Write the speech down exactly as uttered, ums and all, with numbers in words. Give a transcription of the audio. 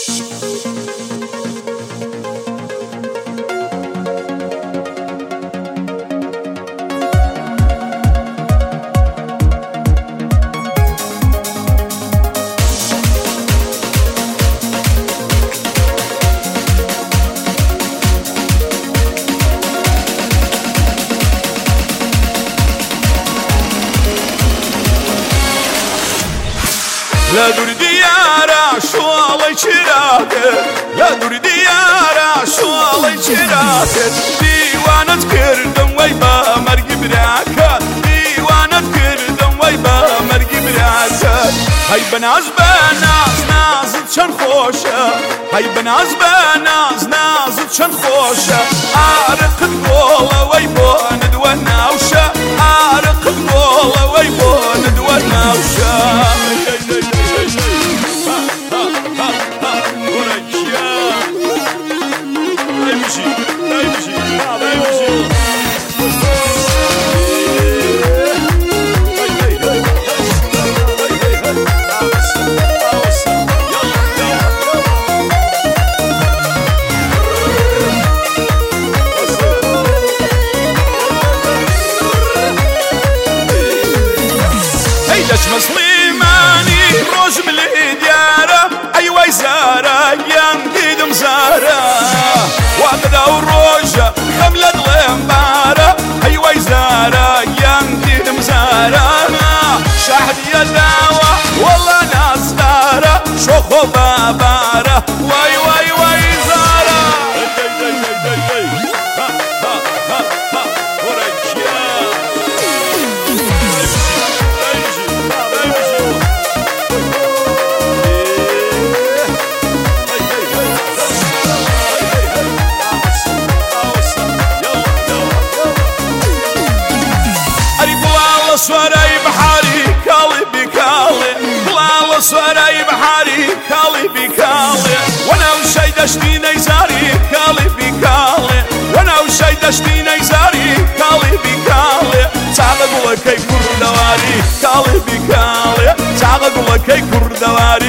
لا دور ديارة شوالي شراكر لا دور ديارة شوالي شراكر ديوانة كردم ويبا مرقي براكر ديوانة كردم ويبا مرقي براكر هاي بناز بناز نازت شن خوشة هاي بناز بناز نازت شن خوشة عارق القولة ويبا ندوى ناوشة عارق القولة ويبا ندوى ناوشة مسلماني روج بالديارة أيوة زارة ينقيد مزارة وابدا وروجة خملة الغمبارة أيوة زارة ينقيد مزارة شاهد يا داوة والله ناس دارة شوخو بابارة واي واي واي زارة سواري بحاري كالي بكالي بلا سواري بحاري كالي بكالي وانا وشي دشتي نيزاري كالي بكالي وانا وشي دشتي نيزاري كالي بكالي تعال قولك كي كردواري كالي بكالي تعال قولك كي كردواري